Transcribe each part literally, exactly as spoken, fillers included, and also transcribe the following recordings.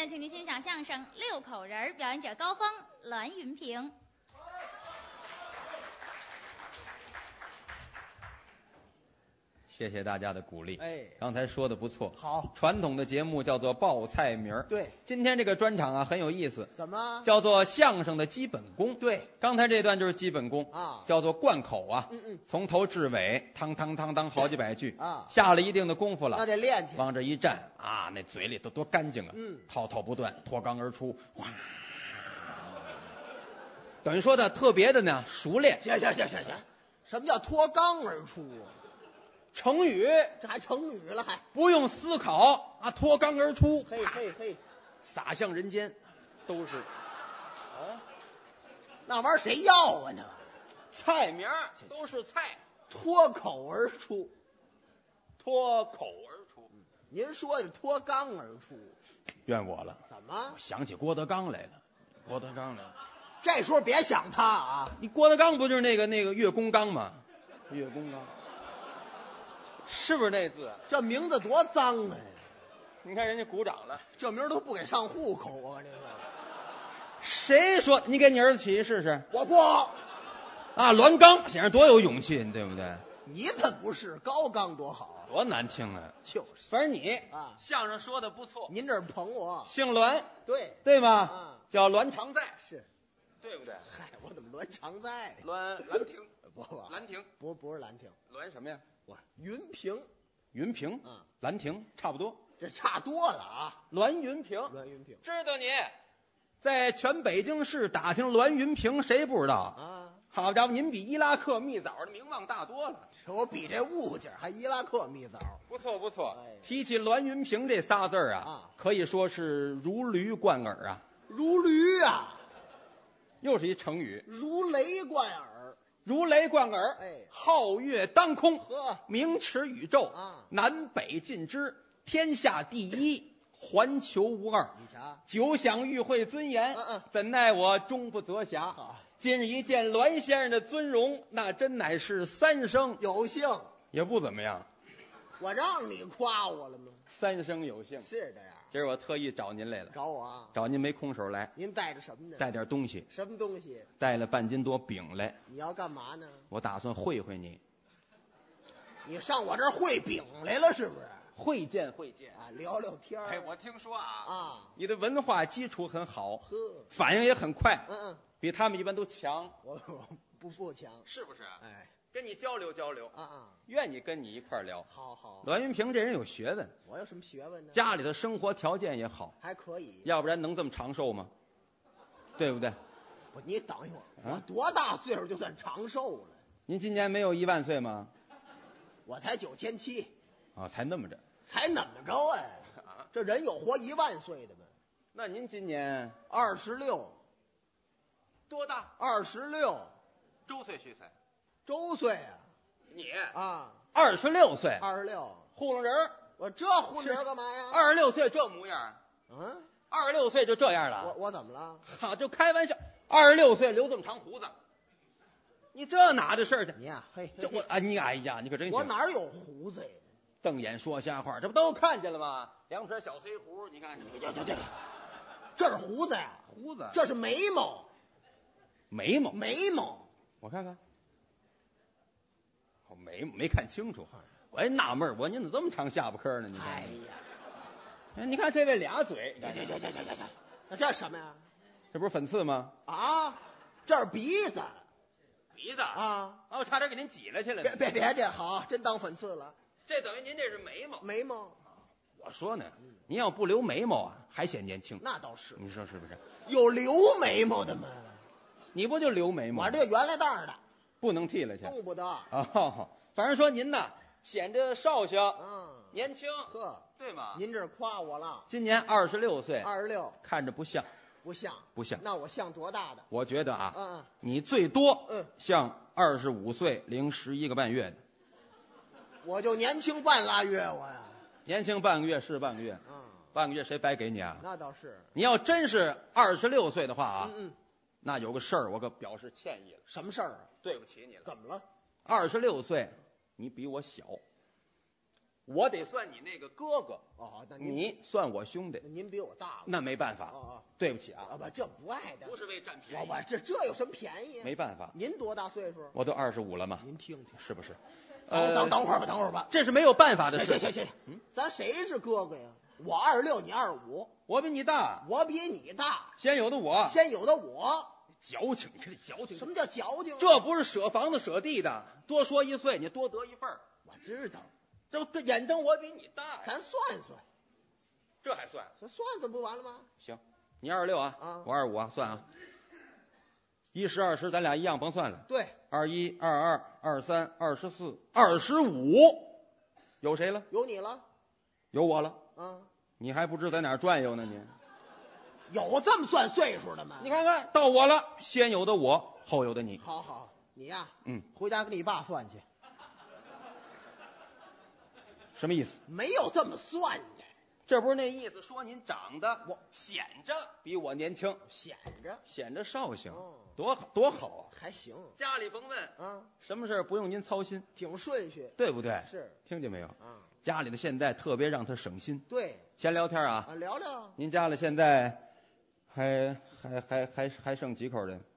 面，请您欣赏相声《六口人》，表演者高峰、栾云平。 谢谢大家的鼓励。 哎， 刚才说的不错。 好， 传统的节目叫做报菜名儿。 对， 今天这个专场啊很有意思。 怎么？ 叫做相声的基本功。 对， 刚才这段就是基本功啊， 叫做贯口啊。 嗯嗯， 从头至尾，汤汤汤汤好几百句啊， 下了一定的功夫了， 那得练去。 往这一站啊，那嘴里都多干净啊， 嗯， 滔滔不断，脱肛而出，哗。等于说的特别的呢熟练。 行行行行行，什么叫脱肛而出啊？ 成语， 这还成语了还？ 不用思考啊，脱肛而出， 嘿嘿嘿， 洒向人间，都是啊， 那玩意儿谁要啊？那菜名都是菜， 脱口而出， 脱口而出。 您说的脱肛而出， 怨我了。 怎么？ 我想起郭德纲来了，郭德纲来了。 这时候别想他啊！ 你郭德纲不就是那个那个岳公纲吗？岳公纲。是不是那字？ 这名字多脏啊！ 你看人家鼓掌了， 这名都不给上户口啊！我跟你说， 谁说？你给你儿子起试试。 我不啊，栾纲显然多有勇气，对不对？ 你怎不是高纲多好？ 多难听啊！ 就是， 反正你啊， 相声说的不错。 您这是捧我？ 姓栾， 对对吗？ 啊， 叫栾常在， 是， 对不对？ 嗨，我怎么栾常在？ 栾兰亭， 不不， 兰亭不不是兰亭， 栾什么呀？ 我云平， 云平， 嗯， 兰亭差不多， 这差多了啊！ 栾云平， 栾云平， 知道你在全北京市打听栾云平，谁不知道啊？ 好家伙，您比伊拉克蜜枣的名望大多了。 我比这物件还伊拉克蜜枣， 不错不错。 哎， 提起栾云平这仨字儿啊， 啊， 可以说是如驴贯耳啊， 如驴啊， 又是一成语， 如雷贯耳， 如雷贯耳。 哎， 皓月当空， 呵， 名驰宇宙啊， 南北尽知，天下第一，环球无二。 你瞧， 久享与会尊严， 嗯嗯， 怎奈我终不择暇。 好， 今日一见栾先生的尊容，那真乃是三生有幸， 也不怎么样。 我让你夸我了吗？ 三生有幸， 是这样， 今儿我特意找您来了， 找我啊？ 找您没空手来， 您带着什么呢？ 带点东西， 什么东西？ 带了半斤多饼来， 你要干嘛呢？ 我打算会会你， 你上我这儿会饼来了是不是？ 会见会见啊，聊聊天儿。 哎，我听说啊， 啊， 你的文化基础很好， 呵， 反应也很快， 嗯嗯， 比他们一般都强， 我我不不强， 是不是？ 哎， 跟你交流交流， 啊啊， 愿意跟你一块儿聊。 好好， 栾云平这人有学问， 我有什么学问呢？ 家里的生活条件也好， 还可以， 要不然能这么长寿吗？对不对？ 不，你等一会儿， 啊我多大岁数就算长寿了？ 您今年没有一万岁吗？ 我才九千七， 啊、才那么着。 才怎么着哎？这人有活一万岁的吗？ 那您今年二十六， 多大？ 二十六周岁虚岁？ 周岁啊！ 你啊， 二十六岁， 二十六， 糊弄人儿。 我这混人干嘛呀？ 二十六岁这模样， 嗯， 二十六岁就这样了。 我我怎么了？ 好，就开玩笑。二十六岁留这么长胡子，你这哪的事儿去？ 你呀，嘿， 这我啊，你哎呀，你可真行。 我哪有胡子呀？ 瞪眼说瞎话，这不都看见了吗？两撇小黑胡，你看， 这这这，这是胡子呀？ 胡子， 这是眉毛， 眉毛， 眉毛， 我看看，我眉毛没看清楚，我还纳闷儿，我说您怎么这么长下巴颏呢？你看， 哎呀， 哎，你看这位俩嘴， 这这这这这这这，那这是什么呀？ 这不是粉刺吗？ 啊，这是鼻子鼻子啊！ 啊，我差点给您挤了去了。 别别别介，好，真当粉刺了。 这等于您这是眉毛。 眉毛， 我说呢，您要不留眉毛啊，还显年轻。 那倒是， 你说是不是？ 有留眉毛的吗？ 你不就留眉毛？ 我这原来当儿的， 不能剃了去。 动不得。 哦，反正说您呐，显着绍兴， 嗯， 年轻， 呵， 对吗？ 您这夸我了。 今年二十六岁， 二十六， 看着不像， 不像， 不像。 那我像多大的？ 我觉得啊， 嗯嗯， 你最多嗯， 像二十五岁零十一个半月的， 我就年轻半拉月，我呀。 年轻半个月是半个月， 嗯， 半个月谁白给你啊？ 那倒是。 你要真是二十六岁的话啊， 嗯嗯， 那有个事儿我可表示歉意了， 什么事儿啊？ 对不起你了。 怎么了？ 二十六岁，你比我小， 我得算你那个哥哥。 哦，那您你算我兄弟。 您比我大了。 那没办法。 哦哦， 对不起啊。 啊不，这不爱的。 不是为占便宜。 我我这这有什么便宜啊？ 没办法。 您多大岁数？ 我都二十五了嘛。 您听听， 是不是？ 等等等会儿吧，等会儿吧。 这是没有办法的事。 行行行行，嗯，咱谁是哥哥呀？我二十六，你二十五。 我比你大。 我比你大。 先有的我。 先有的我。 矫情，你看这矫情。 什么叫矫情？ 这不是舍房子舍地的，多说一岁，你多得一份儿。 我知道。 这这眼睁我比你大呀。 咱算算。 这还算？ 咱算算不完了吗？ 行，你二十六啊， 啊， 我二十五啊，算啊。一十二十，咱俩一样甭算了。 对。 二一、二二、二三、二十四、二十五，有谁了？ 有你了。 有我了。 啊。 你还不知在哪儿转悠呢？你有这么算岁数的吗？ 你看看到我了，先有的我，后有的你。 好好，你呀， 嗯， 回家跟你爸算去。 什么意思？ 没有这么算的。 这不是那意思，说您长得我显着比我年轻， 显着显着绍兴， 哦， 多好多好啊！ 还行。 家里甭问啊， 什么事儿不用您操心， 挺顺序， 对不对？ 是， 听见没有？ 啊， 家里的现在特别让他省心。 对， 先聊天啊， 啊，聊聊。 您家里现在还还还还还剩几口人？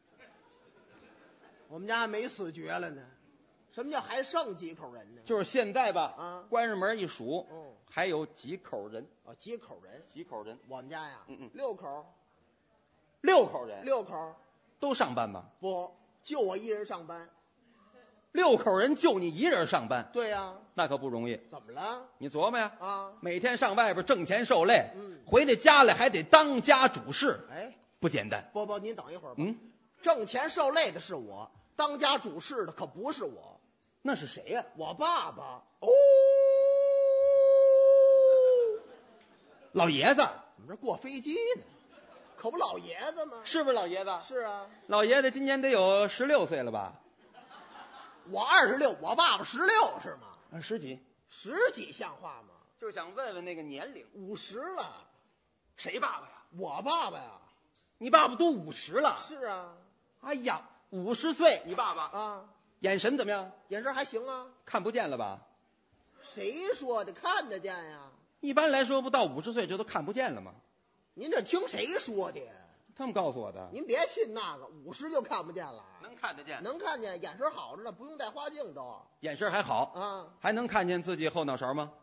我们家还没死绝了呢。什么叫还剩几口人呢？ 就是现在吧， 啊， 关上门一数， 嗯， 还有几口人？ 哦，几口人？ 几口人？ 我们家呀， 嗯嗯， 六口。 六口人？ 六口都上班吗？ 不，就我一人上班。 六口人就你一人上班？ 对呀。 那可不容易。 怎么了？ 你琢磨呀。 啊， 每天上外边挣钱受累， 嗯， 回到家里还得当家主事， 哎， 不简单。 不不，您等一会儿吧。 嗯， 挣钱受累的是我，当家主事的可不是我。 那是谁呀？ 我爸爸。 哦，老爷子。 我们这过飞机呢，可不老爷子吗？ 是不是老爷子？ 是啊。 老爷子今年得有十六岁了吧？ 我二十六，我爸爸十六是吗？ 啊，十几。 十几像话吗？ 就是想问问那个年龄。 五十了。 谁爸爸呀？ 我爸爸呀。 你爸爸都五十了。 是啊。 哎呀，五十岁，你爸爸啊， 眼神怎么样？ 眼神还行啊。 看不见了吧？ 谁说的？看得见呀。 一般来说，不到五十岁这都看不见了吗？ 您这听谁说的呀？ 他们告诉我的。 您别信那个，五十就看不见了。 能看得见？ 能看见，眼神好着呢，不用戴花镜都。 眼神还好啊？ 还能看见自己后脑勺吗？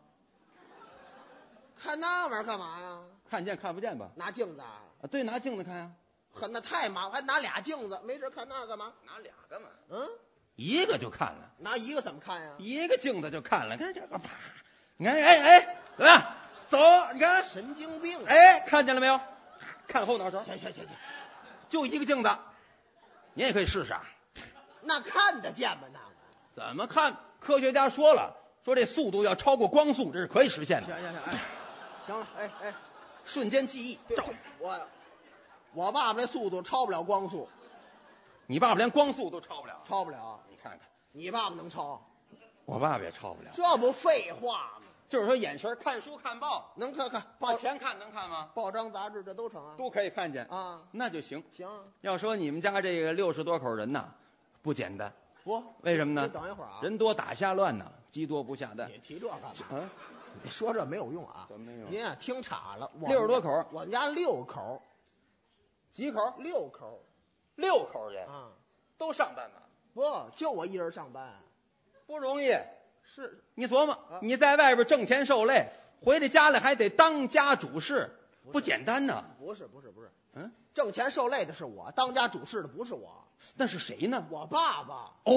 看那玩意儿干嘛呀？ 看见看不见吧？ 拿镜子啊？ 啊，对，拿镜子看呀。 很那太麻烦，还拿俩镜子，没事看那干嘛？ 拿俩干嘛？ 嗯， 一个就看了。 拿一个怎么看呀？ 一个镜子就看了，看这个啪，你看，哎哎，怎么样？走，你看， 神经病！ 哎，看见了没有？看后脑勺。 行行行行， 就一个镜子，你也可以试试啊。 那看得见吗？那个怎么看？科学家说了，说这速度要超过光速，这是可以实现的。 行行行，哎，行了，哎哎， 瞬间记忆，照。 我我爸爸这速度超不了光速。 你爸爸连光速都超不了？ 超不了。 你看看， 你爸爸能超？ 我爸爸也超不了。 这不废话吗？ 就是说眼神，看书看报， 能看看把钱看能看吗？ 报章杂志这都成啊， 都可以看见啊， 那就行。 行。 要说你们家这个六十多口人呐，不简单。 不， 为什么呢？ 你等一会儿啊， 人多打瞎乱呢，鸡多不下蛋。 你提这干嘛？ 啊， 你说这没有用啊。 怎么没有？ 您啊听岔了。 六十多口， 我们家六口。 几口？ 六口。 六口人啊， 都上班吗？ 不，就我一人上班， 不容易。 是， 你琢磨， 啊、 你在外边挣钱受累，回到家里还得当家主事，不, 不简单呐。 不是不是不是， 嗯， 挣钱受累的是我，当家主事的不是我。 那是谁呢？ 我爸爸。 哦，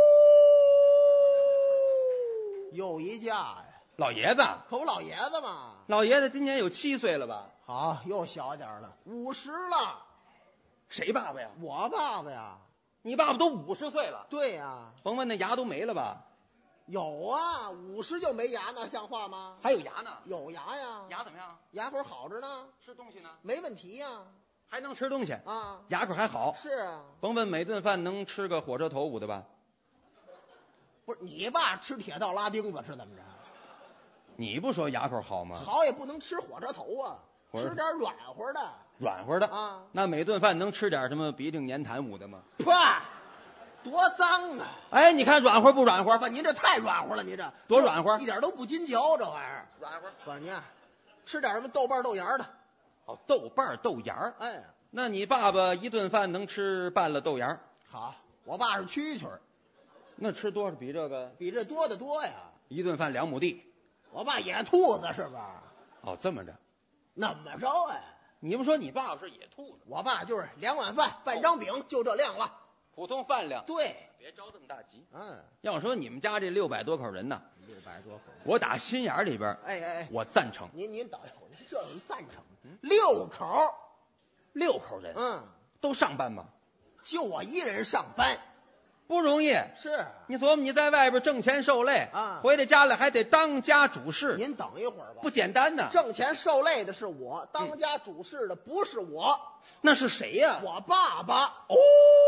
又一嫁呀， 老爷子。 可不老爷子嘛。 老爷子今年有七岁了吧？ 好，又小点了，五十了。 谁爸爸呀？ 我爸爸呀。 你爸爸都五十岁了？ 对呀。 甭问那牙都没了吧？ 有啊，五十就没牙呢，像话吗？ 还有牙呢？ 有牙呀。 牙怎么样？ 牙口好着呢。 吃东西呢？ 没问题呀。 还能吃东西啊？ 牙口还好。 是啊。 甭问每顿饭能吃个火车头五的吧？ 不是，你爸吃铁道拉钉子是怎么着？ 你不说牙口好吗？ 好也不能吃火车头啊，吃点软和的。 软和的啊？ 那每顿饭能吃点什么鼻涕粘痰五的吗？ 啪！ 多脏啊！ 哎，你看软和不软和？ 不，您这太软和了，您这多软和？ 一点都不金嚼，这玩意儿软和。 不，您吃点什么豆瓣豆芽的？ 哦，豆瓣豆芽。 哎， 那你爸爸一顿饭能吃半了豆芽？ 好，我爸是蛐蛐儿， 那吃多少比这个？ 比这多得多呀！ 一顿饭两亩地。 我爸野兔子是吧？ 哦，这么着。 那么着哎？ 你们说你爸爸是野兔子？ 我爸就是两碗饭半张饼，就这量了， 普通饭量。 对， 别着这么大急。 嗯， 要说你们家这六百多口人呢， 六百多口， 我打心眼里边， 哎哎哎， 我赞成。 您您等一会儿，您这怎么赞成？六口， 六口人， 嗯， 都上班吗？ 就我一人上班， 不容易。 是， 你琢磨你在外边挣钱受累啊， 回到家来还得当家主事， 您等一会儿吧， 不简单呐。 挣钱受累的是我，当家主事的不是我， 那是谁呀？ 我爸爸。 哦，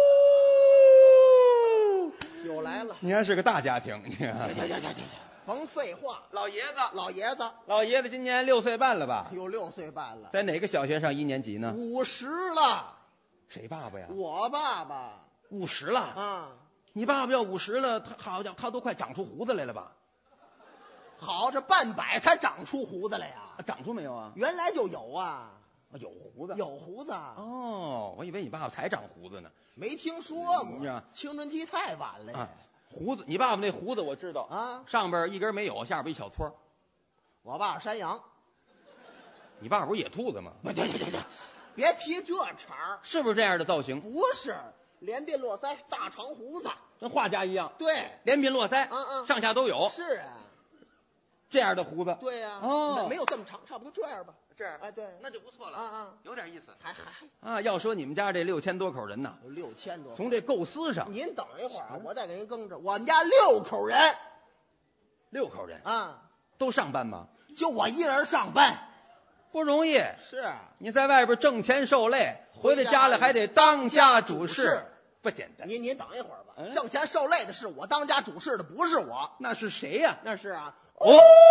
又来了， 你还是个大家庭，你看。 呀呀呀呀呀！甭废话， 老爷子， 老爷子老爷子今年六岁半了吧？ 有六岁半了， 在哪个小学上一年级呢？ 五十了。 谁爸爸呀？ 我爸爸五十了啊！ 你爸爸要五十了，他好家伙，他都快长出胡子来了吧？ 好，这半百才长出胡子来呀？ 啊长出没有啊？ 原来就有啊， 有胡子， 有胡子啊。 哦，我以为你爸爸才长胡子呢。 没听说过， 嗯青春期太晚了呀。 啊，胡子，你爸爸那胡子我知道啊， 上边一根没有，下边一小撮。 我爸山羊， 你爸爸不是野兔子吗？ 不行行行行，别提这茬儿， 是不是这样的造型？ 不是，连鬓络腮，大长胡子， 跟画家一样。 对， 连鬓络腮， 嗯嗯， 上下都有。 是啊， 这样的胡子。 对呀、啊， 哦， 没有这么长，差不多这样吧。 这样， 哎，对， 那就不错了。 啊啊， 有点意思。 还还还啊，要说你们家这六千多口人呐， 有六千多， 从这构思上， 您等一会儿啊，我再给您更正，我们家六口人， 六口人啊， 都上班吗？ 就我一人上班， 不容易。 是， 你在外边挣钱受累，回到家里还得当家主事，不简单。 您您等一会儿吧， 嗯、 挣钱受累的是我，当家主事的不是我。 那是谁呀、啊？ 那是啊。 哦，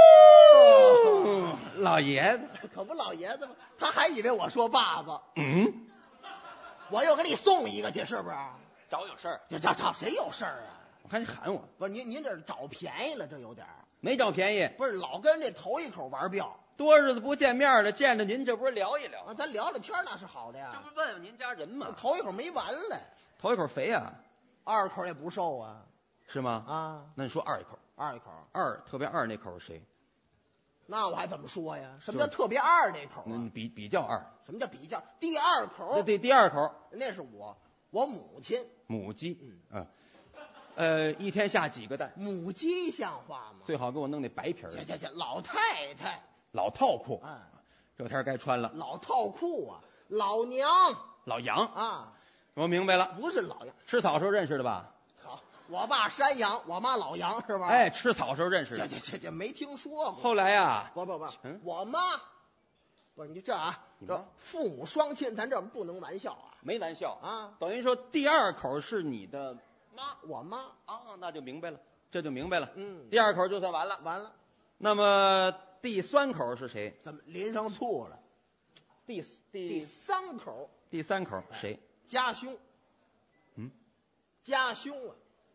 老爷子， 可不老爷子吗？他还以为我说爸爸。 嗯， 我又给你送一个去，是不是？ 找有事儿？ 这找找谁有事儿啊？ 我看你喊我。 不是您您这找便宜了，这有点儿。 没找便宜， 不是老跟这头一口玩镖。 多日子不见面了，见着您这不是聊一聊啊？咱聊聊天那是好的呀。 这不是问问您家人吗？ 头一口没完了， 头一口肥呀、啊， 二口也不瘦啊， 是吗？ 啊， 那你说二一口， 二一口， 二特别二那口是谁？ 那我还怎么说呀？什么叫特别二那口、啊？ 嗯，比比较二。 什么叫比较？第二口？ 对对，第二口那是我，我母亲。 母鸡， 嗯嗯，呃，一天下几个蛋？ 母鸡像话吗？ 最好给我弄那白皮儿。 行行行，老太太， 老套裤， 嗯， 这天该穿了。 老套裤啊，老娘， 老杨啊， 我明白了， 不是老杨， 吃草时候认识的吧？ 好，我爸山羊，我妈老杨，是吧？ 哎，吃草时候认识的。 这这这这没听说过。 后来呀， 不不不， 嗯， 我妈，不是你这啊， 你妈这父母双亲，咱这不能玩笑啊。 没玩笑啊， 等于说第二口是你的妈， 我妈啊，那就明白了，这就明白了。 嗯， 第二口就算完了。 完了， 那么第三口是谁？ 怎么淋上醋了？ 第第第三口， 第三口谁？ 家兄。 嗯， 家兄啊，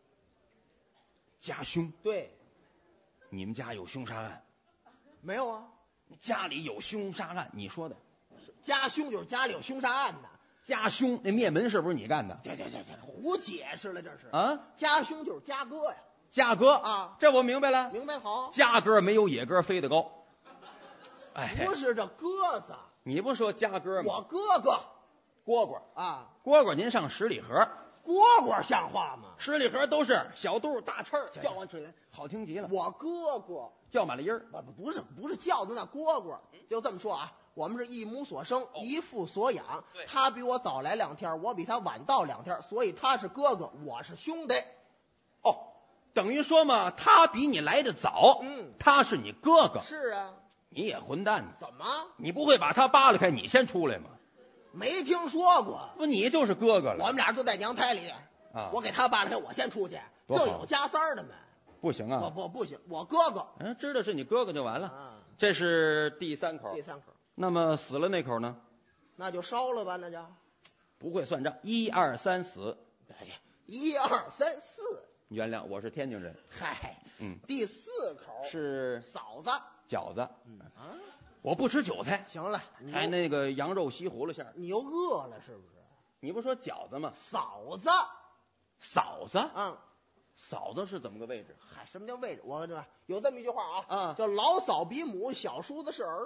家兄。 对， 你们家有凶杀案？ 没有啊， 家里有凶杀案，你说的。 家兄就是家里有凶杀案的。 家兄那灭门是不是你干的？ 这这这这胡解释了，这是啊！ 家兄就是家哥呀， 家哥啊， 这我明白了， 明白好。 家哥没有野哥飞得高。哎， 不是这鸽子， 你不说家哥吗？ 我哥哥蝈蝈啊， 蝈蝈您上十里河， 蝈蝈像话吗？ 十里河都是小肚大翅，叫唤起来好听极了。 我哥哥叫满了音儿， 不不是不是叫的那蝈蝈，就这么说啊。我们是一母所生，哦、一父所养。他比我早来两天，我比他晚到两天，所以他是哥哥，我是兄弟。 哦，等于说嘛，他比你来的早， 嗯， 他是你哥哥。 是啊， 你也混蛋！ 怎么？ 你不会把他扒拉开，你先出来吗？ 没听说过。 不，你就是哥哥了。 我们俩都在娘胎里啊， 我给他扒拉开，我先出去，这有加三儿的没？ 不行啊！ 不不不行，我哥哥。 嗯，知道是你哥哥就完了。 啊， 这是第三口。 第三口。 那么死了那口呢？ 那就烧了吧，那就不会算账，一二三死， 一二三四。 原谅，我是天津人。 嗨， 嗯， 第四口是嫂子。 饺子。 嗯啊， 我不吃韭菜。 行了，你还那个羊肉西葫芦馅儿。 你又饿了是不是？ 你不说饺子吗？ 嫂子。 嫂子。 嗯。 嫂子是怎么个位置？ 嗨，什么叫位置？我对吧？有这么一句话啊， 啊， 叫老嫂比母，小叔子是儿。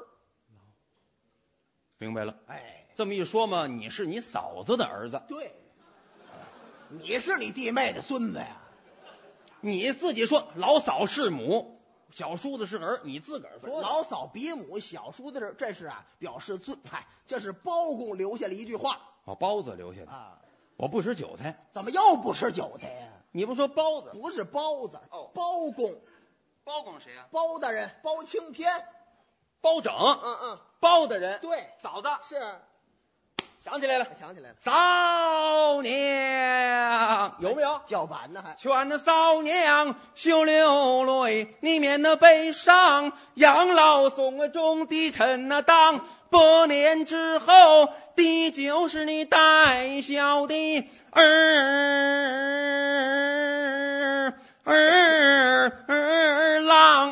明白了。 哎， 这么一说嘛，你是你嫂子的儿子。 对，你是你弟妹的孙子呀。 你自己说老嫂是母，小叔子是儿，你自个儿说的。 老嫂比母，小叔子是，这是啊，表示尊。嗨，这是包公留下了一句话。 哦，包子留下的啊。 我不吃韭菜。 怎么又不吃韭菜呀？ 你不说包子？ 不是包子， 哦， 包公。 包公谁呀？ 包大人，包青天。 包拯。 嗯嗯， 包大人。 对， 嫂子是。 想起来了， 想起来了。 嫂娘有没有叫板呢？还劝那嫂娘休流泪，你免那悲伤。养老送终的臣那当，百年之后的就是你带孝的儿儿儿郎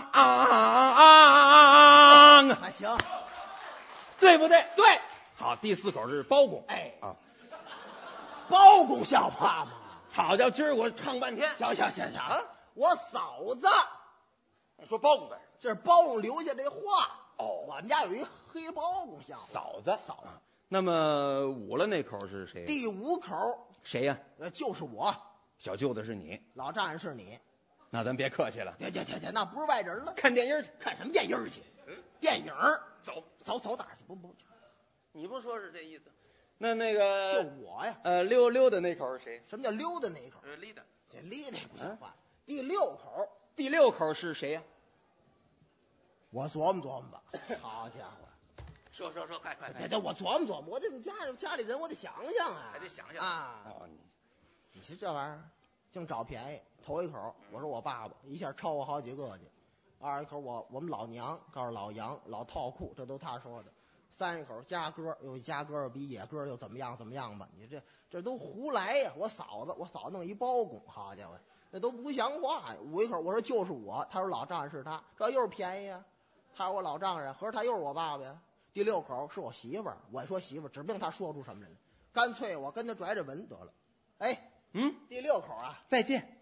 啊！ 还行， 对不对？ 对。 好，第四口是包公。 哎啊， 包公像话吗？ 好家伙，今儿我唱半天。 行行行行啊！我嫂子说包公干什么？ 这是包公留下这话。 哦， 我们家有一黑包公像话。 嫂子，嫂子。那么五了那口是谁？ 第五口谁呀？ 呃，就是我。 小舅子是你， 老丈人是你。 那咱别客气了。 行行行行，那不是外人了。 看电影去。 看什么电影去？电影。 走走走哪儿去？不不。 你不说是这意思？那那个就我呀。 呃，溜溜的那口是谁？ 什么叫溜的那口？ 呃，离的。 这离的不像话。啊、第六口， 第六口是谁呀？ 我琢磨琢磨吧。好家伙！ 说说说，快快快！ 这这我琢磨琢磨，我这家家里人我得想想啊， 还得想想啊。 哦，你你是这玩意儿，净找便宜。头一口，我说我爸爸一下超我好几个去。二一口我我们老娘告诉老杨老套裤，这都他说的。三一口加歌，又加歌比野歌又怎么样怎么样吧？你这这都胡来呀！我嫂子，我嫂子弄一包公，好家伙，那都不像话呀！五一口我说就是我，他说老丈人是他，这又是便宜呀。他说我老丈人，合着他又是我爸爸呀。第六口是我媳妇儿，我说媳妇儿，指不定他说出什么来了，干脆我跟他拽着吻得了。哎， 嗯， 第六口啊， 再见。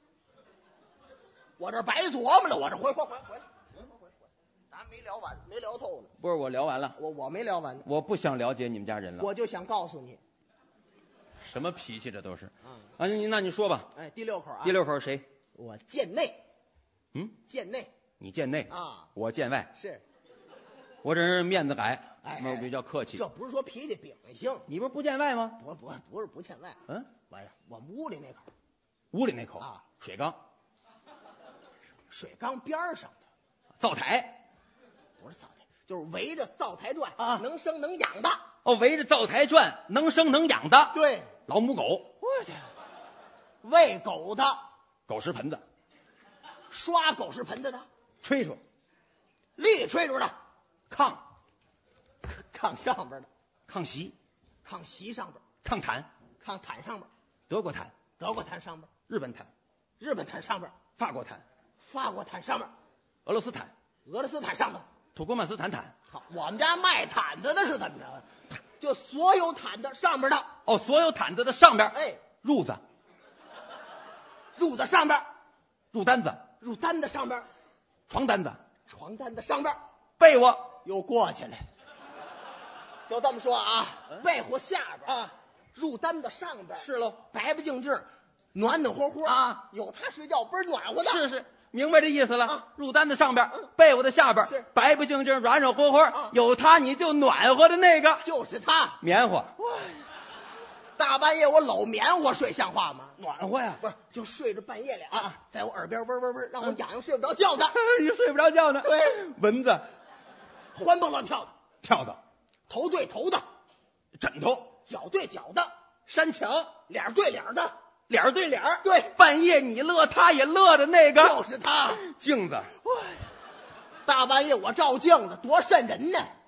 我这白琢磨了，我这回回回回来。咱没聊完，没聊透呢。 不是我聊完了， 我我没聊完呢。 我不想了解你们家人了。 我就想告诉你， 什么脾气这都是。 嗯、 啊，你那你说吧。 哎，第六口啊。 第六口是谁？ 我贱内。 嗯， 贱内。 你贱内啊， 我贱外。 是。 我这人面子改， 哎， 我比较客气。 这不是说脾气秉性， 你不是不见外吗？ 不不不是不见外。 嗯， 我我们屋里那口。 屋里那口啊， 水缸。 水缸边上的灶台， 不是灶台，就是围着灶台转啊， 能生能养的。 哦，围着灶台转，能生能养的。 对， 老母狗。 我去，喂狗的， 狗食盆子， 刷狗食盆子的， 吹吹， 立吹吹的， 炕， 炕上边的， 炕席， 炕席上边， 炕毯， 炕毯上边， 德国毯， 德国毯上边， 日本毯， 日本毯上边， 法国毯， 法国毯上边， 俄罗斯毯， 俄罗斯毯上边， 土库曼斯坦毯。 好，我们家卖毯子的是怎么着？就所有毯子上边的。 哦，所有毯子的上边， 哎， 褥子， 褥子上边， 褥单子， 褥单子上边， 床单子， 床单子上边， 被窝又过去了。就这么说啊，嗯、被窝下边啊， 褥单子上边是喽， 白白净净，暖暖和和啊， 有他睡觉倍儿暖和的。 是是，明白这意思了。 啊、 褥单子上边， 嗯、 被窝的下边， 是白白净净，软软和和， 啊、 有他你就暖和的那个， 就是他。 棉花。 大半夜我搂棉花睡，像话吗？ 暖和呀， 不是，就睡着半夜里啊， 在我耳边嗡嗡嗡，让我痒痒睡不着觉的。 你睡不着觉呢？ 对， 蚊子欢蹦乱跳的， 跳蚤， 头对头的， 枕头， 脚对脚的， 山墙， 脸对脸的， 脸对脸。 对， 半夜你乐他也乐的那个， 就是他。 镜子， 大半夜我照镜子多瘆人呢。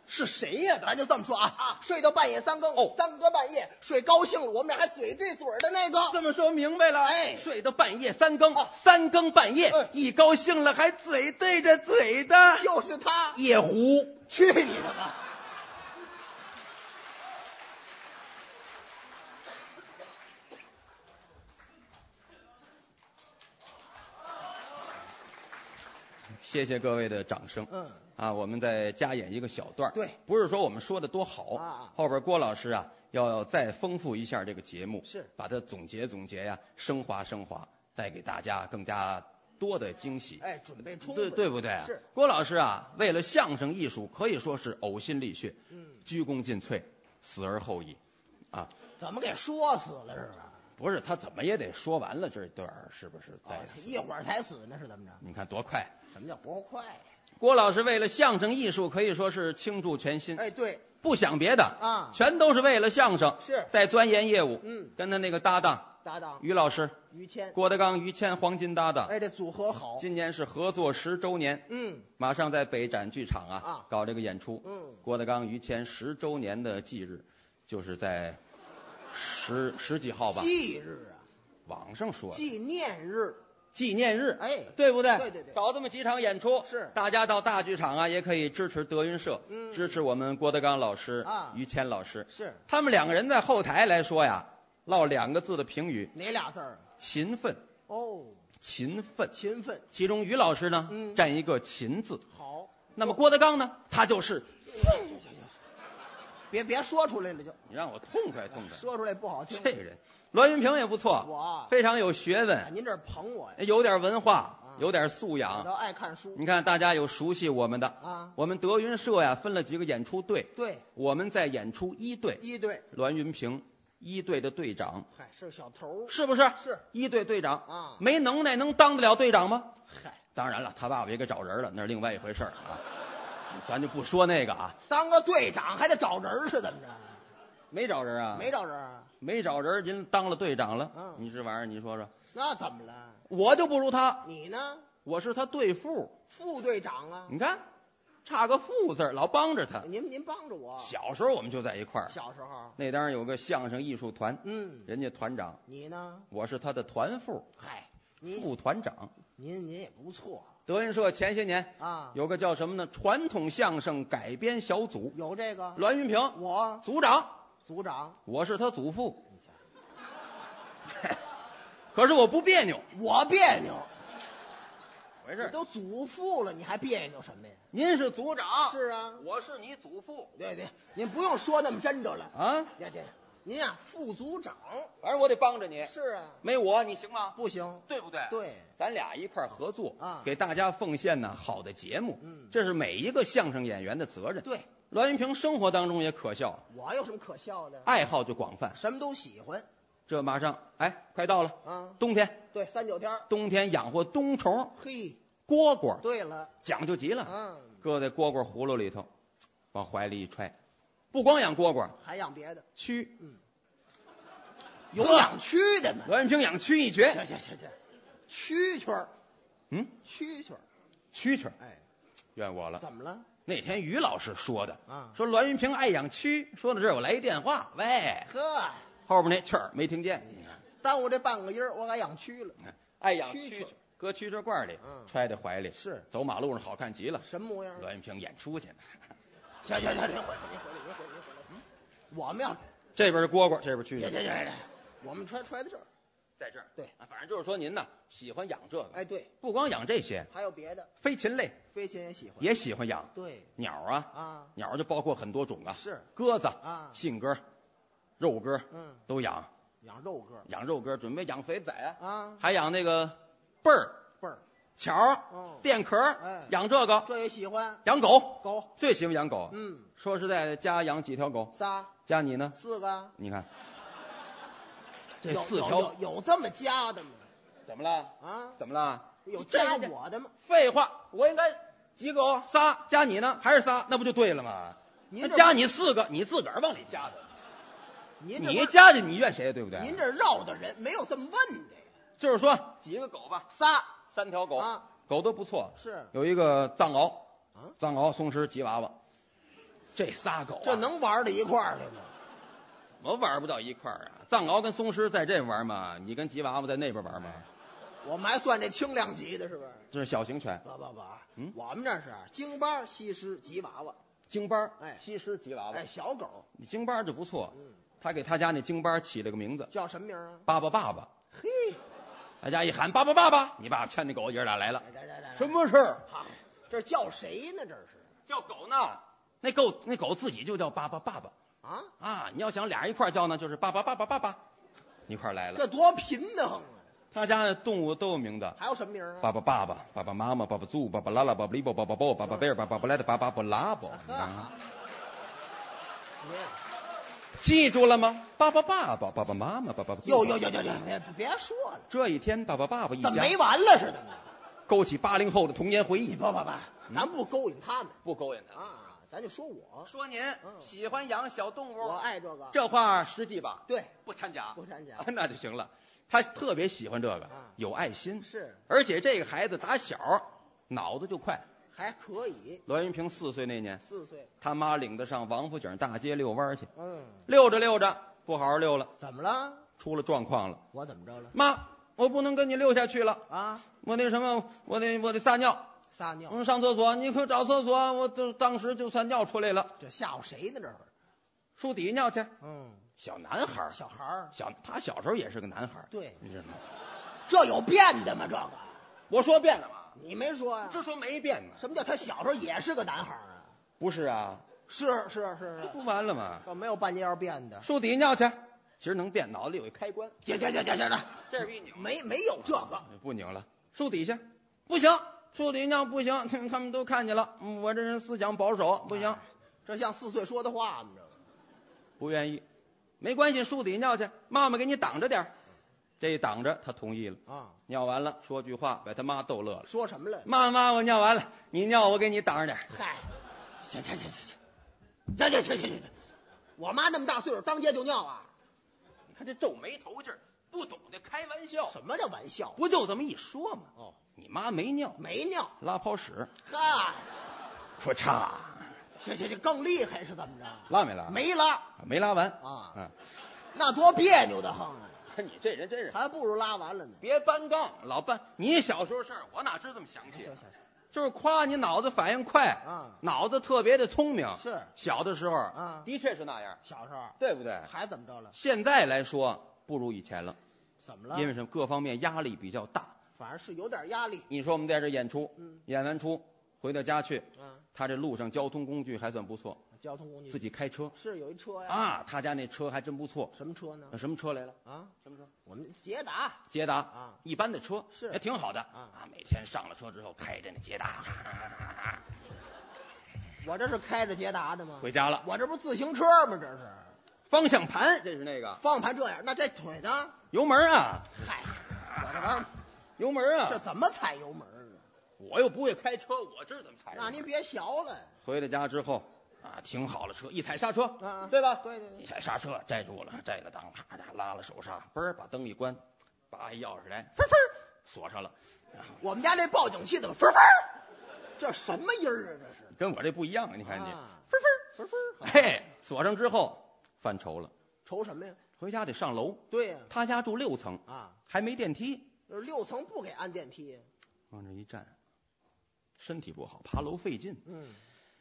是谁呀？ 咱就这么说啊，啊睡到半夜三更， 哦， 三更半夜睡高兴了，我们俩还嘴对嘴的那个。 这么说明白了， 哎， 睡到半夜三更， 啊、 三更半夜、 嗯， 一高兴了还嘴对着嘴的， 就是他， 夜壶， 去你的吧！ 谢谢各位的掌声。 嗯， 啊，我们再加演一个小段。 对， 不是说我们说的多好， 啊， 后边郭老师啊要再丰富一下这个节目， 是把它总结总结呀，升华升华，带给大家更加多的惊喜。 哎，准备充分， 对对不对？ 是郭老师啊，为了相声艺术可以说是呕心沥血， 嗯， 鞠躬尽瘁，死而后已，啊， 怎么给说死了是吧？ 不是，他怎么也得说完了这段，是不是？再、 哦、一会儿才死呢，是怎么着？ 你看多快！ 什么叫多快呀？ 郭老师为了相声艺术可以说是倾注全心。 哎，对， 不想别的啊， 全都是为了相声， 是在钻研业务。 嗯， 跟他那个搭档搭档于老师， 于谦， 郭德纲、于谦黄金搭档。 哎，这组合好。 今年是合作十周年， 嗯， 马上在北展剧场啊啊搞这个演出。 嗯， 郭德纲、于谦十周年的忌日，就是在十十几号吧？ 忌日啊， 网上说的纪念日。 纪念日， 哎， 对不对？ 对对对， 搞这么几场演出， 是大家到大剧场啊，也可以支持德云社， 嗯， 支持我们郭德纲老师啊， 于谦老师， 是他们两个人在后台来说呀，落两个字的评语， 哪俩字儿？ 勤奋。 哦， 勤奋， 勤奋。 其中于老师呢， 嗯， 占一个勤字。 好， 那么郭德纲呢，他就是奋。别别说出来了就， 你让我痛快痛快， 说出来不好听。 这个人，栾云平也不错， 我非常有学问。 啊、您这捧我呀？ 有点文化， 啊、 有点素养。 我倒爱看书。 你看，大家有熟悉我们的啊？ 我们德云社呀，分了几个演出队。 对， 我们在演出一队。 一队， 栾云平，一队的队长。 嗨，是小头， 是不是？ 是一队队长啊？ 没能耐能当得了队长吗？ 嗨， 当然了，他爸爸也给找人了，那是另外一回事啊。咱就不说那个啊。 当个队长还得找人是怎么着？ 没找人啊？ 没找人啊？ 没找人，人当了队长了。 嗯， 你这玩意儿，你说说， 那怎么了？ 我就不如他。 你呢？ 我是他队副， 副队长啊。 你看，差个副字，老帮着他。 您您帮着我。 小时候我们就在一块儿。 小时候那当然有个相声艺术团， 嗯， 人家团长。 你呢？ 我是他的团副。 嗨， 副团长。 您您也不错。 德云社前些年啊， 有个叫什么呢？传统相声改编小组。 有这个。 栾云平， 我组长。 组长， 我是他祖父。可是我不别扭， 我别扭。 回事？ 都祖父了，你还别扭什么呀？ 您是组长。 是啊， 我是你祖父。 对对，您不用说那么真着了啊。 对对，您呀、啊，副组长， 反正我得帮着你。 是啊， 没我你行吗？ 不行， 对不对？ 对， 咱俩一块合作啊， 给大家奉献呢好的节目。 嗯， 这是每一个相声演员的责任。 对。 栾云平生活当中也可笑， 我有什么可笑的？ 爱好就广泛， 什么都喜欢。 这马上哎，快到了啊， 冬天。 对，三九天， 冬天养活冬虫， 嘿， 蝈蝈。 对了， 讲究极了。 嗯， 搁在蝈蝈葫芦里头，往怀里一揣。不光养蝈蝈， 还养别的蛆。 嗯，有养蛆的吗？ 栾云平养蛆一绝。 行行行行，蛐蛐儿， 嗯， 蛐蛐儿， 蛐蛐儿。 哎， 怨我了。 怎么了？ 那天于老师说的啊， 说栾云平爱养蛆。说到这儿，我来一电话，喂， 呵， 后边那雀儿没听见。 耽误这半个音儿，我该养蛆了。 爱养蛐蛐，搁蛐蛐罐里， 嗯， 揣在怀里， 是走马路上好看极了。 什么模样？ 栾云平演出去呢。 行行行，您回来，您回来，您回来，您回来。嗯，我们要这边是蝈蝈，这边蛐蛐。 行行行，我们揣揣在这儿， 在这儿。 对， 啊，反正就是说您呢喜欢养这个。 哎，对， 不光养这些， 还有别的， 飞禽类， 飞禽也喜欢， 也喜欢养。 对， 鸟啊啊， 鸟就包括很多种啊， 是鸽子啊， 信鸽、肉鸽， 嗯， 都养。 养肉鸽， 养肉鸽，准备养肥仔啊， 啊， 还养那个贝儿、 贝儿、 巧、 哦、 电壳， 哎， 养这个， 这也喜欢。 养狗， 狗最喜欢养狗。 嗯， 说实在的，家养几条狗？ 仨。 家你呢？ 四个。 你看，这有四条有有有这么加的吗？ 怎么了？ 啊？ 怎么了？ 有加我的吗？ 废话，我应该几个？仨，加你呢？还是仨？那不就对了吗？ 您加你四个，你自个儿往里加的。 您你加的，你怨谁？对不对？ 您这绕的人没有这么问的呀。 就是说几个狗吧？ 仨， 三条狗啊， 狗都不错。 是有一个藏獒， 啊， 藏獒、松狮、吉娃娃。 这仨狗、啊、 这能玩到一块儿去吗？ 怎么玩不到一块儿啊？藏獒跟松狮在这玩吗？你跟吉娃娃在那边玩吗？ 我们还算这轻量级的，是不是？ 这是小型犬。 不不不， 嗯， 我们这是京巴、西施、吉娃娃。 京巴， 哎， 西施、吉娃娃， 哎，小狗。 你京巴就不错。 嗯， 他给他家那京巴起了个名字， 叫什么名啊？ 爸爸爸爸。 嘿， 大家一喊爸爸爸爸，你爸牵那狗爷俩来了。 来来来， 什么事儿？ 好，这叫谁呢？这是叫狗呢？那狗那狗自己就叫爸爸爸爸。 啊啊！你要想俩人一块叫呢，就是爸爸爸爸爸爸，一块来了。 这多贫得很啊！ 他家的动物都有名字， 还有什么名啊？ 爸爸爸爸、爸爸妈妈、爸爸猪、爸爸拉拉、爸爸里宝、爸爸宝、爸爸贝尔、爸爸布莱德、爸爸布拉宝。记住了吗？爸爸爸爸、爸爸妈妈、爸爸。 哟哟哟哟哟！别别说了， 这一天，爸爸爸爸一家怎么没完了似的呢？ 勾起八零后的童年回忆。 不不不，咱不勾引他们， 不勾引他啊，咱就说我， 说您嗯喜欢养小动物， 我爱这个。 这话实际吧？ 对， 不掺假， 不掺假啊那就行了。他特别喜欢这个， 啊有爱心， 是， 而且这个孩子打小脑子就快。 还可以。 栾云平四岁那年， 四岁， 他妈领他上王府井大街遛弯去， 嗯， 溜着溜着不好好溜了， 怎么了？ 出了状况了。 我怎么着了？ 妈，我不能跟你溜下去了， 啊， 我那什么，我得我得撒尿， 撒尿， 嗯，上厕所，你可找厕所，我就当时就算尿出来了。 这吓唬谁呢？这是， 树底下尿去。 嗯， 小男孩儿， 小孩儿， 小他小时候也是个男孩儿， 对， 你知道吗？ 这有变的吗？这个我说变了吗？ 你没说呀？ 这说没变呢。 什么叫他小时候也是个男孩儿啊？ 不是啊， 是是是是， 不完了吗？ 这没有半截要变的。 树底下尿去，其实能变，脑子里有一开关， 行行行行行了， 这是一拧， 没没有这个， 不拧了。树底下不行，树底下尿不行，他们都看见了。嗯我这人思想保守，不行， 这像四岁说的话吗？这个不愿意。没关系，树底下尿去，妈妈给你挡着点儿。这一挡着，他同意了。 啊， 尿完了，说句话，把他妈逗乐了。 说什么了？ 妈妈，我尿完了，你尿我给你挡着点儿。 嗨，行行行行行，行行行行行，我妈那么大岁数，当街就尿啊？ 你看这皱眉头劲儿，不懂得开玩笑。 什么叫玩笑？ 不就这么一说吗？ 哦， 你妈没尿， 没尿。 拉泡屎， 哈， 咔嚓， 行行行，更厉害是怎么着？ 拉没拉？ 没拉没拉完啊， 嗯， 那多别扭的很啊， 你这人真是还不如拉完了呢。 别搬杠，老搬。你小时候事儿，我哪知道这么详细？ 行行行， 就是夸你脑子反应快啊， 脑子特别的聪明。 是小的时候啊的确是那样， 小时候对不对？ 还怎么着了？ 现在来说不如以前了， 怎么了？ 因为什么？各方面压力比较大。 反正是有点压力。 你说我们在这演出， 嗯演完出回到家去， 啊， 他这路上交通工具还算不错， 交通工具自己开车是有一车呀。 啊，他家那车还真不错。 什么车呢那？什么车来了？ 啊， 什么车？ 我们捷达捷达啊， 一般的车是也挺好的啊啊。每天上了车之后，开着那捷达， 我这是开着捷达的吗？ 回家了。 我这不是自行车吗？这是方向盘这是那个方向盘这样，那这腿呢？ 油门啊， 嗨，我这玩意儿油门啊， 这怎么踩油门啊？ 我又不会开车，我知道怎么踩油门。 那您别学了。 回到家之后啊，停好了车，一踩刹车， 啊对吧？ 对对对一踩刹车，摘住了，摘了档，啪嚓拉了手刹，嘣儿把灯一关，拔一钥匙来，分分锁上了。 我们家这报警器怎么分分？这什么音儿啊？这是跟我这不一样啊！你看你， 啊分分分， 分，嘿，锁上之后犯愁了， 愁什么呀？ 回家得上楼。 对呀， 他家住六层， 啊， 还没电梯， 就是六层不给安电梯。 往这一站，身体不好，爬楼费劲。 嗯，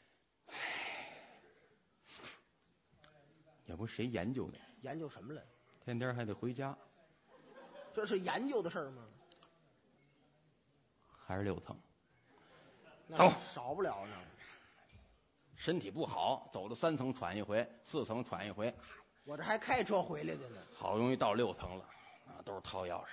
也不谁研究的， 研究什么了？ 天天还得回家， 这是研究的事儿吗？ 还是六层。 那走少不了呢。 身体不好，走到三层喘一回，四层喘一回， 我这还开车回来的呢。 好容易到六层了，啊，都是掏钥匙。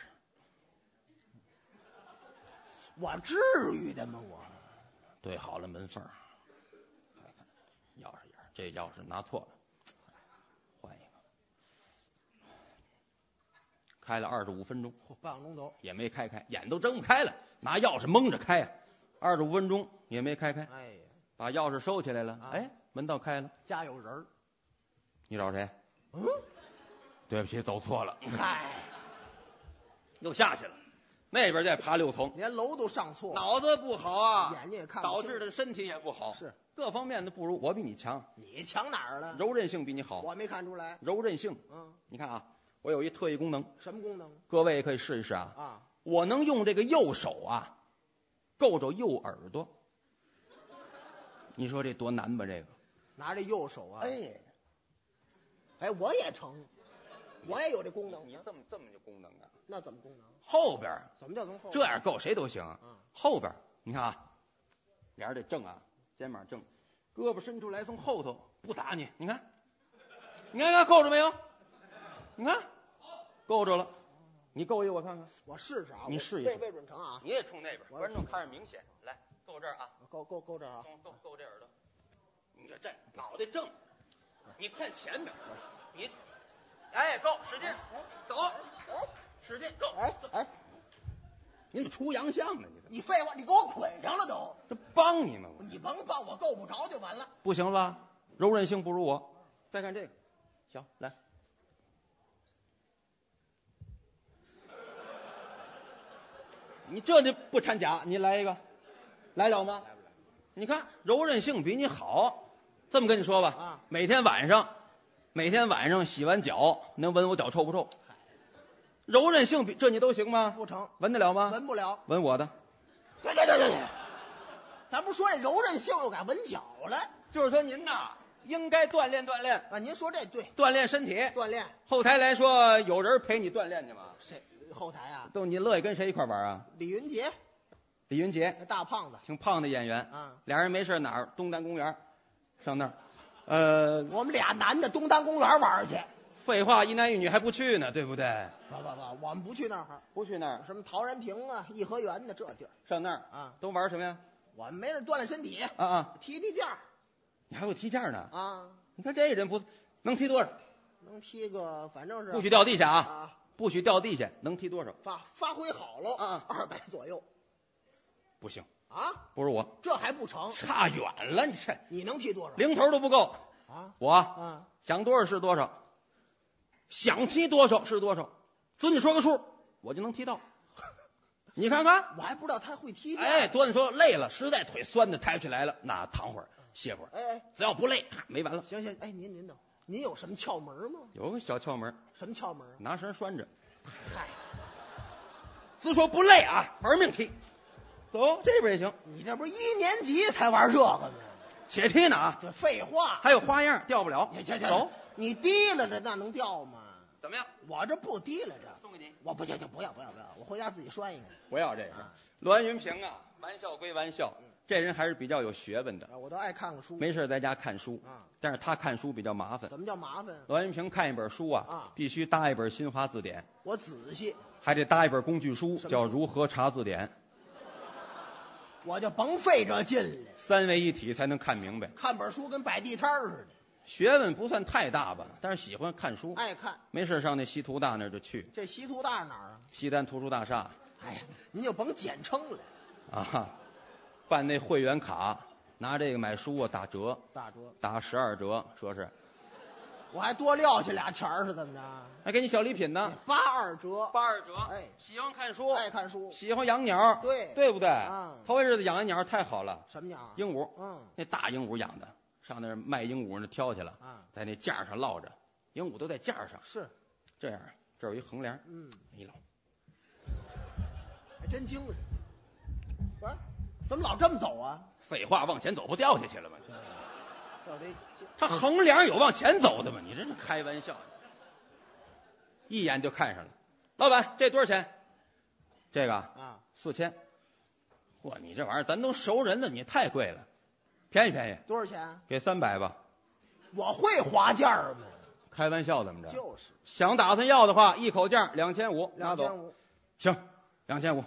我至于的吗？我对好了门缝，看看钥匙眼，这钥匙拿错了，换一个。开了二十五分钟， 半个钟头。 也没开开，眼都睁不开了，拿钥匙蒙着开啊，二十五分钟也没开开， 哎呀， 把钥匙收起来了， 啊哎，门倒开了。 家有人儿。 你找谁？ 嗯， 对不起，走错了， 嗨， 又下去了。那边再爬六层， 连楼都上错了。 脑子不好啊， 眼睛也看不清导致的身体也不好。 是各方面的不如我比你强。 你强哪儿了？ 柔韧性比你好。 我没看出来。 柔韧性， 嗯， 你看啊，我有一特异功能。 什么功能？ 各位也可以试一试啊。 啊， 我能用这个右手啊，够着右耳朵。你说这多难吧？这个拿这右手啊， 哎哎，我也成，我也有这功能。 你这么这么有功能啊？ 那怎么功能？ 后边怎么叫从后？ 这样够谁都行。 嗯， 后边你看啊，脸得正啊，肩膀正，胳膊伸出来从后头不打你，你看，你看看够着没有？你看，够着了。你够一我看看。 我试试啊， 你试一试未未准成啊。 你也冲那边， 我观众看着明显。来，够这儿啊， 够够够这儿啊。 够够够这耳朵。你这这脑袋正，你看前面，你，哎，够，使劲，走，使劲，够。 哎哎， 你怎么出洋相呢？你怎么？ 你废话，你给我捆上了都。 这帮你们， 你甭帮我，够不着就完了。 不行吧？柔韧性不如我。再看这个，行，来。你这就不掺假，你来一个，来了吗？ 来不来？ 你看柔韧性比你好，这么跟你说吧， 啊， 每天晚上，每天晚上洗完脚能闻我脚臭不臭？柔韧性比这你都行吗？ 不成， 闻得了吗？ 闻不了。 闻我的。 对对对对对，咱不说这柔韧性又改闻脚了就是说您呐，应该锻炼锻炼， 啊？您说这对， 锻炼身体。 锻炼。 后台来说，有人陪你锻炼去吗？ 谁后台啊？ 都你乐意跟谁一块玩啊？ 李云杰， 李云杰， 那大胖子挺胖的演员啊。 俩人没事哪儿东单公园，上那儿，呃， 我们俩男的东单公园玩去。 废话，一男一女还不去呢，对不对？ 不不不，我们不去那儿， 不去那儿， 什么陶然亭啊、颐和园的这地儿上那儿啊， 都玩什么呀？ 我们没事锻炼身体， 啊啊， 踢踢毽儿你还会踢毽呢？ 啊， 你看这人不能踢多少？ 能踢个反正是不许掉地下啊！ 啊， 不许掉地下，能踢多少？ 发发挥好了啊二百左右不行， 啊， 不是我， 这还不成？ 差远了，你这你能踢多少？ 零头都不够。 啊我啊， 想多少是多少，想踢多少是多少，自己说个数，我就能踢到。你看看， 我还不知道他会踢毽。 哎，多你说累了，实在腿酸的抬不起来了，那躺会儿歇会儿， 哎哎， 只要不累，没完了。 行行，哎，您您等，您有什么窍门吗？ 有个小窍门， 什么窍门？ 拿绳拴着， 嗨， 自说不累啊，玩命踢。走这边也行， 你这不是一年级才玩这个吗？ 且踢呢啊， 这废话。 还有花样，掉不了。 行行行， 走， 你提了着那能掉吗？ 怎么样？ 我这不提了着， 送给你。 我不行行，不要不要不要，我回家自己拴一个。 不要这个啊。 栾云平啊，玩笑归玩笑，这人还是比较有学问的， 啊，我都爱看看书。 没事在家看书啊， 但是他看书比较麻烦。 怎么叫麻烦？ 栾云平看一本书啊， 啊必须搭一本新华字典， 我仔细， 还得搭一本工具书， 什么书叫《如何查字典》， 我就甭费这劲了。 三位一体才能看明白。 看本书跟摆地摊儿似的， 学问不算太大吧，但是喜欢看书， 爱看。 没事上那西图大那儿就去， 这西图大哪儿啊？ 西单图书大厦哎呀，您就甭简称了， 啊，办那会员卡，拿这个买书啊打折， 大折。 打十二折，说是我还多撂下俩钱儿是怎么着？ 还给你小礼品呢， 八二折。 八二折。 哎， 喜欢看书， 爱看书。 喜欢养鸟， 对对不对？ 啊头一日子养一鸟太好了， 什么鸟啊？ 鹦鹉， 嗯那大鹦鹉养的，上那儿卖鹦鹉那挑去了， 啊， 在那架上落着，鹦鹉都在架上， 是， 这样这儿有一横梁， 嗯， 一搂， 还真精神。不是，怎么老这么走啊？ 废话，往前走不掉下去了吗？ 要这它横梁有往前走的吗？你这是开玩笑，一眼就看上了。老板，这多少钱？这个啊， 四千。嚯，你这玩意儿咱都熟人了，你太贵了，便宜便宜， 多少钱？ 给三百吧。 我会划价儿吗？ 开玩笑怎么着？ 就是想打算要的话，一口价两千五，拿走。 两千五。 行，两千五。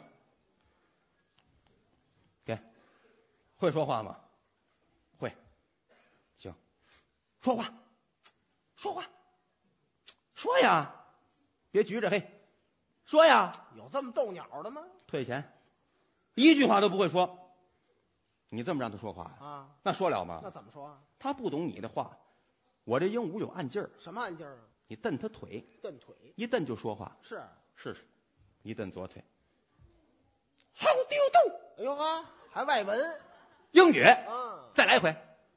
给，会说话吗？会。行，说话，说话，说呀，别橘着嘿，说呀。 有这么逗鸟的吗？ 退钱，一句话都不会说。你这么让他说话呀？ 啊， 那说了吗？ 那怎么说啊？ 他不懂你的话。我这鹦鹉有暗劲儿， 什么暗劲儿啊？ 你蹬他腿， 蹬腿。 一蹬就说话。 是。 试试，一蹬左腿。How do you do？ 哎呦呵，还外文。 英语。 啊， 再来一回。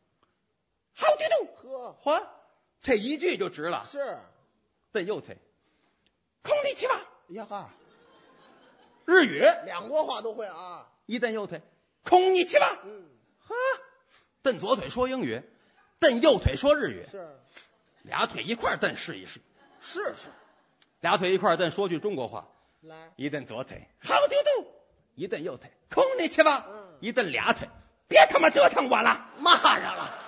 好嘟嘟， 呵， 嚯，这一句就值了。 是， 蹬右腿，空地起吧。 呀哈， 日语两国话都会啊。 一蹬右腿，空你起吧。 嗯， 哈，蹬左腿说英语，蹬右腿说日语， 是俩腿一块蹬试一试。 是是， 俩腿一块蹬说句中国话， 来， 一蹬左腿，好嘟嘟；一蹬右腿，空你起吧。 嗯， 一蹬俩腿，别他妈折腾我了。 骂上了。